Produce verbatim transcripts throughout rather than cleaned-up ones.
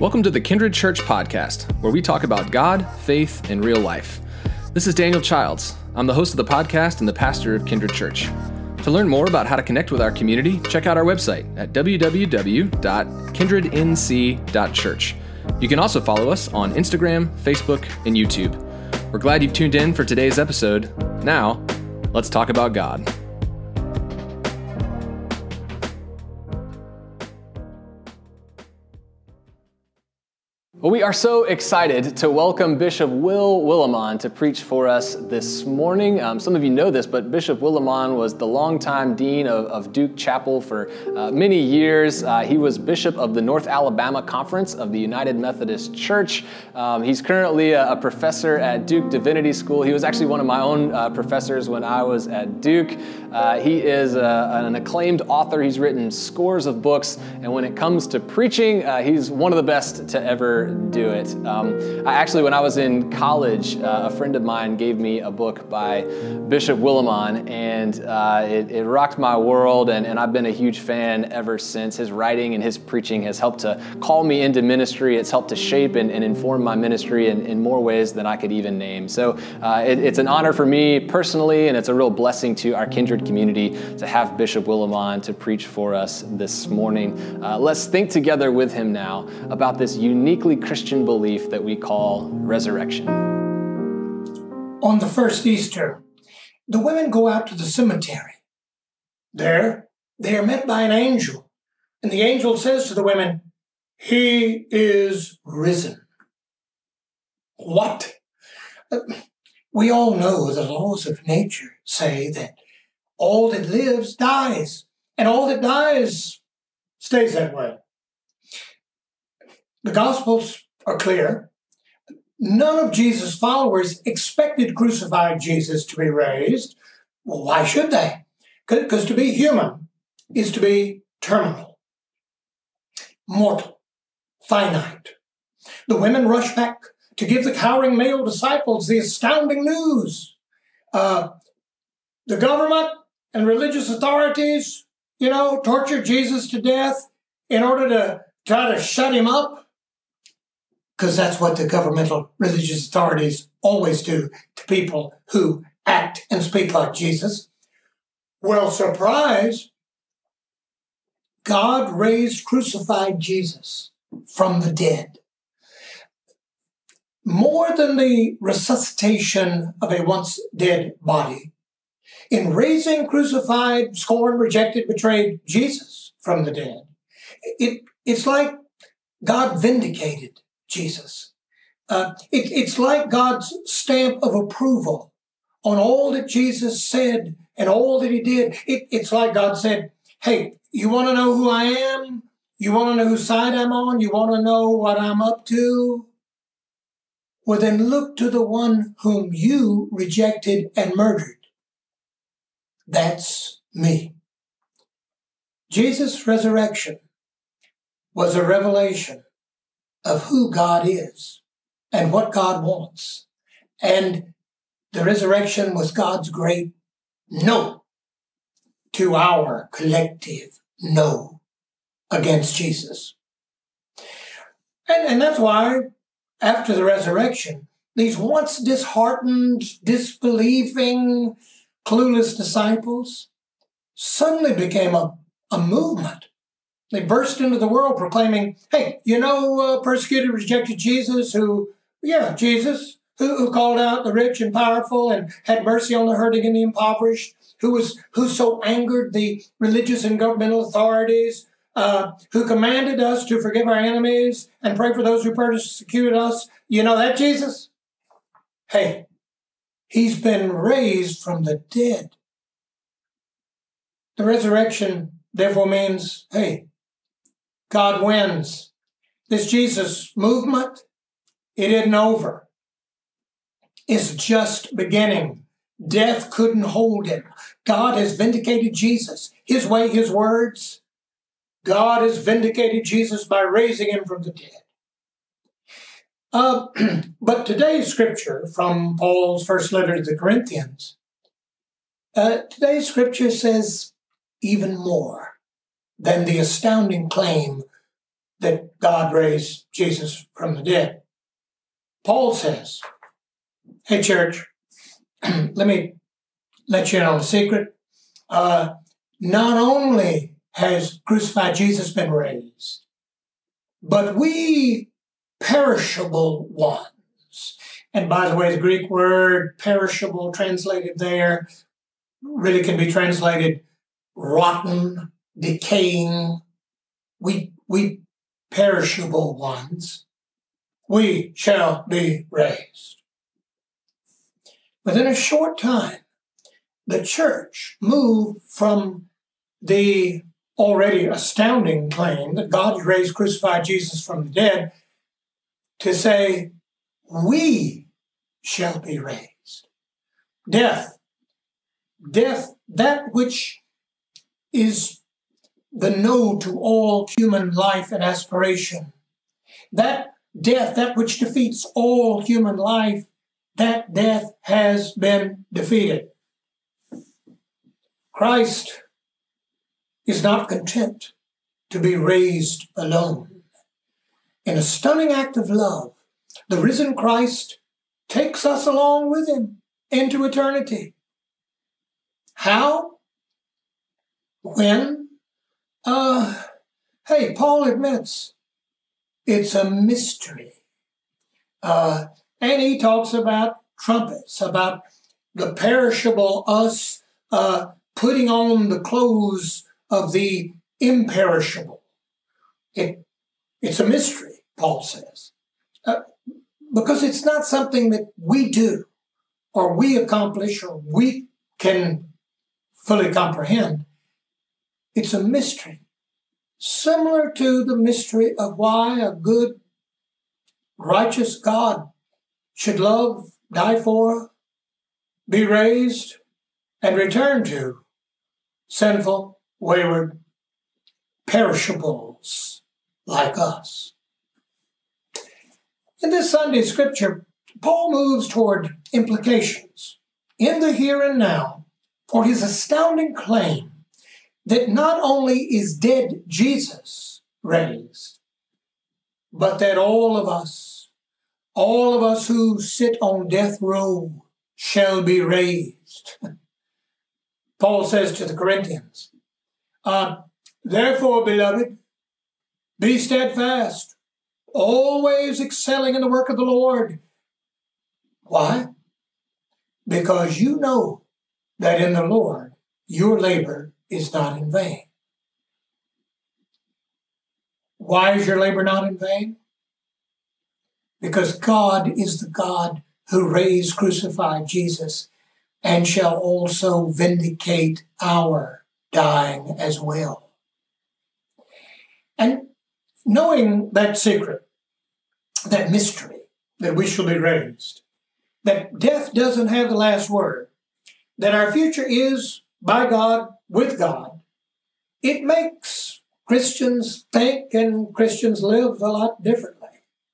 Welcome to the Kindred Church podcast, where we talk about God, faith, and real life. This is Daniel Childs. I'm the host of the podcast and the pastor of Kindred Church. To learn more about how to connect with our community, check out our website at w w w dot kindred n c dot church. You can also follow us on Instagram, Facebook, and YouTube. We're glad you've tuned in for today's episode. Now, let's talk about God. Well, we are so excited to welcome Bishop Will Willimon to preach for us this morning. Um, some of you know this, but Bishop Willimon was the longtime dean of, of Duke Chapel for uh, many years. Uh, he was bishop of the North Alabama Conference of the United Methodist Church. Um, he's currently a, a professor at Duke Divinity School. He was actually one of my own uh, professors when I was at Duke. Uh, he is a, an acclaimed author. He's written scores of books, and when it comes to preaching, uh, he's one of the best to ever do it. Um, I actually, when I was in college, uh, a friend of mine gave me a book by Bishop Willimon, and uh, it, it rocked my world, and, and I've been a huge fan ever since. His writing and his preaching has helped to call me into ministry. It's helped to shape and, and inform my ministry in, in more ways than I could even name. So uh, it, it's an honor for me personally, and it's a real blessing to our Kindred community to have Bishop Willimon to preach for us this morning. Uh, let's think together with him now about this uniquely Christian belief that we call resurrection. On the first Easter, the women go out to the cemetery. There, they are met by an angel, and the angel says to the women, "He is risen." What? We all know the laws of nature say that all that lives dies, and all that dies stays that way. The Gospels are clear. None of Jesus' followers expected crucified Jesus to be raised. Well, why should they? Because to be human is to be terminal, mortal, finite. The women rush back to give the cowering male disciples the astounding news. Uh, the government and religious authorities, you know, tortured Jesus to death in order to try to shut him up. Because that's what the governmental religious authorities always do to people who act and speak like Jesus. Well, surprise, God raised crucified Jesus from the dead. More than the resuscitation of a once dead body, in raising crucified, scorned, rejected, betrayed Jesus from the dead, it, it's like God vindicated Jesus. Uh, it, it's like God's stamp of approval on all that Jesus said and all that he did. It, it's like God said, hey, you want to know who I am? You want to know whose side I'm on? You want to know what I'm up to? Well, then look to the one whom you rejected and murdered. That's me. Jesus' resurrection was a revelation of who God is and what God wants. And the resurrection was God's great no to our collective no against Jesus. And, and that's why after the resurrection, these once disheartened, disbelieving, clueless disciples suddenly became a, a movement. They burst into the world proclaiming, hey, you know, uh, persecuted, rejected Jesus who, yeah, Jesus, who, who called out the rich and powerful and had mercy on the hurting and the impoverished, who was who so angered the religious and governmental authorities, uh, who commanded us to forgive our enemies and pray for those who persecuted us. You know that Jesus? Hey, he's been raised from the dead. The resurrection, therefore, means, hey, God wins. This Jesus movement, it isn't over. It's just beginning. Death couldn't hold him. God has vindicated Jesus. His way, his words. God has vindicated Jesus by raising him from the dead. Uh, but today's scripture from Paul's first letter to the Corinthians, uh, today's scripture says even more than the astounding claim that God raised Jesus from the dead. Paul says, hey, church, let me let you in on a secret. Uh, not only has crucified Jesus been raised, but we perishable ones. And by the way, the Greek word perishable translated there really can be translated rotten, decaying. We, we perishable ones, we shall be raised. Within a short time, the church moved from the already astounding claim that God raised crucified Jesus from the dead to say, we shall be raised. Death, death, that which is the no to all human life and aspiration, that death, that which defeats all human life, that death has been defeated. Christ is not content to be raised alone. In a stunning act of love, the risen Christ takes us along with him into eternity. How? When? Uh, hey, Paul admits it's a mystery. Uh, and he talks about trumpets, about the perishable us uh, putting on the clothes of the imperishable. It, it's a mystery, Paul says, uh, because it's not something that we do or we accomplish or we can fully comprehend. It's a mystery, similar to the mystery of why a good, righteous God should love, die for, be raised, and return to sinful, wayward, perishables like us. In this Sunday scripture, Paul moves toward implications in the here and now for his astounding claim that not only is dead Jesus raised, but that all of us, all of us who sit on death row shall be raised. Paul says to the Corinthians, uh, therefore, beloved, be steadfast, always excelling in the work of the Lord. Why? Because you know that in the Lord your labor is not in vain. Why is your labor not in vain? Because God is the God who raised crucified Jesus and shall also vindicate our dying as well. And knowing that secret, that mystery, that we shall be raised, that death doesn't have the last word, that our future is by God, with God, it makes Christians think and Christians live a lot differently.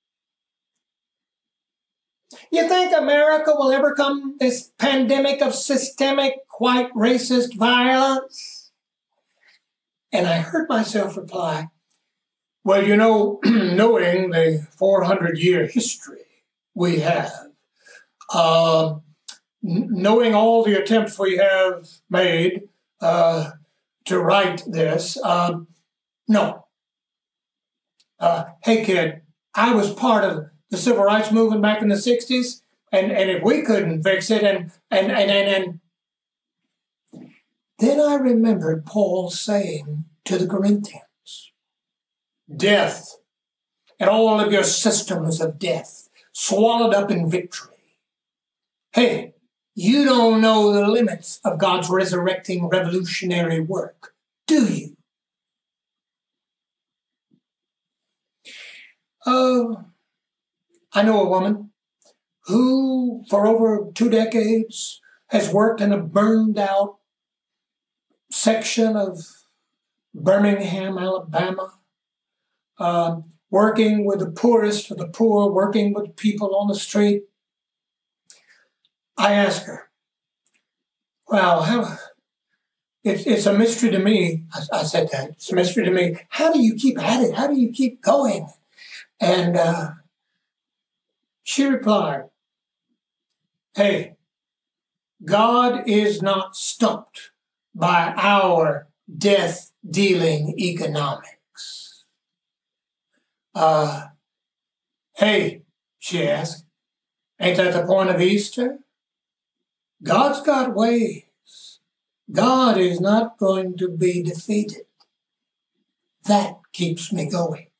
You think America will overcome this pandemic of systemic white racist violence? And I heard myself reply, well, you know, knowing the four hundred year history we have, uh, n- knowing all the attempts we have made uh, to write this, uh, no. Uh, hey, kid, I was part of the civil rights movement back in the sixties, and, and if we couldn't fix it, and, and, and, and, and then I remembered Paul saying to the Corinthians, death and all of your systems of death swallowed up in victory. Hey, you don't know the limits of God's resurrecting revolutionary work, do you? Oh, I know a woman who, for over two decades, has worked in a burned-out section of Birmingham, Alabama, uh, working with the poorest of the poor, working with people on the street. I asked her, well, how, it's, it's a mystery to me. I, I said that. It's a mystery to me. How do you keep at it? How do you keep going? And uh, she replied, hey, God is not stumped by our death-dealing economics. Uh, hey, she asked, ain't that the point of Easter? God's got ways. God is not going to be defeated. That keeps me going.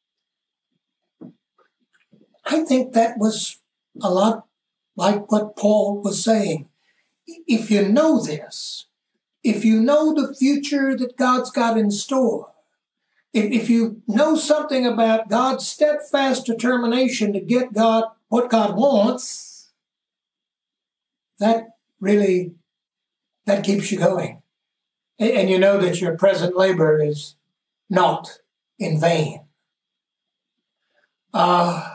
I think that was a lot like what Paul was saying. If you know this, if you know the future that God's got in store, if, if you know something about God's steadfast determination to get God what God wants, that really, that keeps you going. And, and you know that your present labor is not in vain. Uh,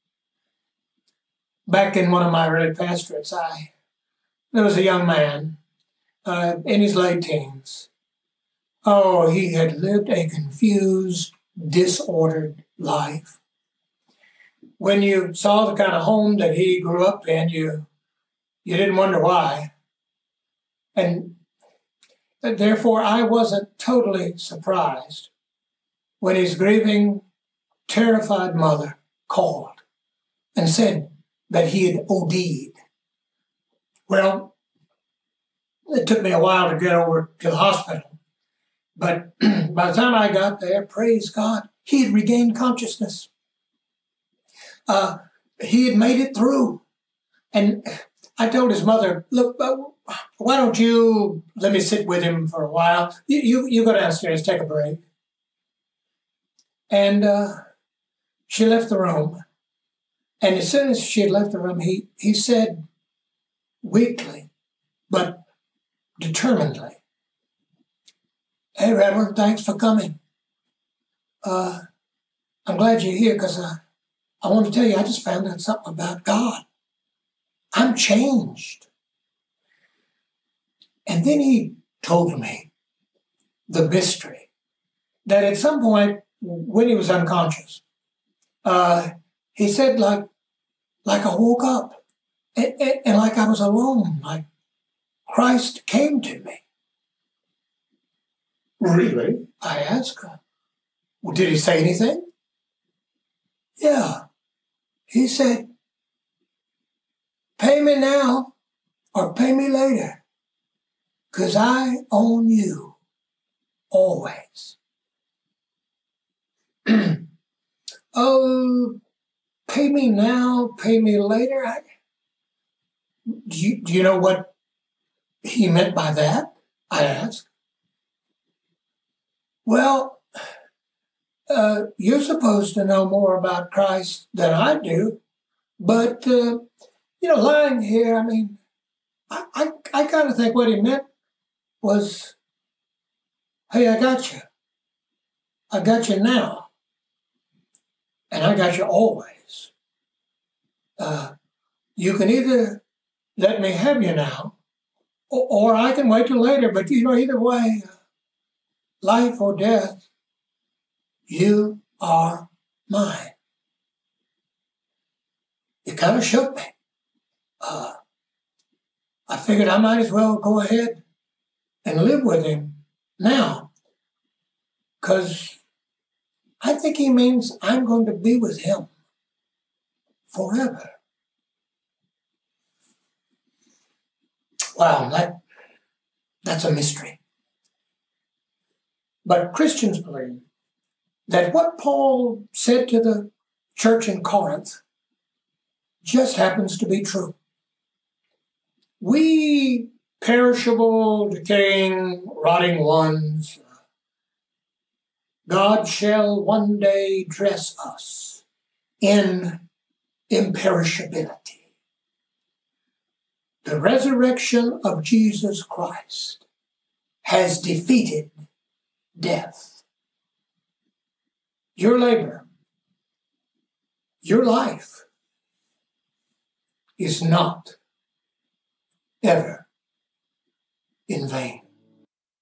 back in one of my early pastorates, I there was a young man uh, in his late teens. Oh, he had lived a confused, disordered life. When you saw the kind of home that he grew up in, you you didn't wonder why. And therefore, I wasn't totally surprised when his grieving, terrified mother called and said that he had O D'd. Well, it took me a while to get over to the hospital. But by the time I got there, praise God, he had regained consciousness. Uh, he had made it through. And I told his mother, look, uh, why don't you let me sit with him for a while? You, you, you go downstairs, take a break. And uh, she left the room. And as soon as she had left the room, he, he said weakly, but determinedly, hey, Reverend, thanks for coming. Uh, I'm glad you're here because uh, I want to tell you, I just found out something about God. I'm changed. And then he told me the mystery that at some point when he was unconscious, uh, he said, like, like I woke up and, and, and like I was alone, like Christ came to me. Really? I asked her. Well, did he say anything? Yeah. He said, pay me now or pay me later, because I own you always. Oh, pay me now, pay me later. I, do, you, do you know what he meant by that? I asked. Well, uh, you're supposed to know more about Christ than I do, but, uh, you know, lying here, I mean, I, I, I kind of think what he meant was, hey, I got you. I got you now. And I got you always. Uh, you can either let me have you now, or, or I can wait till later. But, you know, either way, uh, life or death, you are mine. It kind of shook me. Uh, I figured I might as well go ahead and live with him now, because I think he means I'm going to be with him forever. Wow, that, that's a mystery. But Christians believe that what Paul said to the church in Corinth just happens to be true. We perishable, decaying, rotting ones, God shall one day dress us in imperishability. The resurrection of Jesus Christ has defeated death. Your labor, your life is not ever in vain.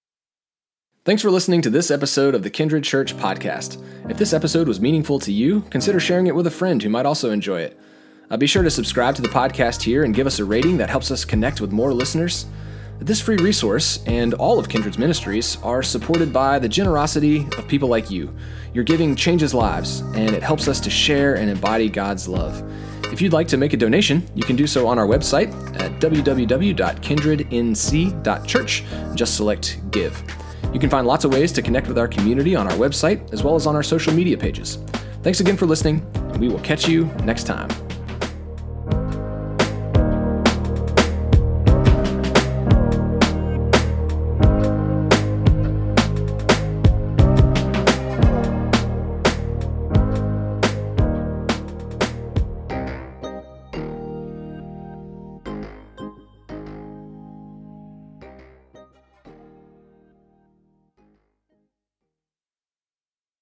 Thanks for listening to this episode of the Kindred Church podcast. If this episode was meaningful to you, consider sharing it with a friend who might also enjoy it. Uh, be sure to subscribe to the podcast here and give us a rating that helps us connect with more listeners. This free resource and all of Kindred's ministries are supported by the generosity of people like you. Your giving changes lives, and it helps us to share and embody God's love. If you'd like to make a donation, you can do so on our website at w w w dot kindred n c dot church. Just select Give. You can find lots of ways to connect with our community on our website, as well as on our social media pages. Thanks again for listening, and we will catch you next time.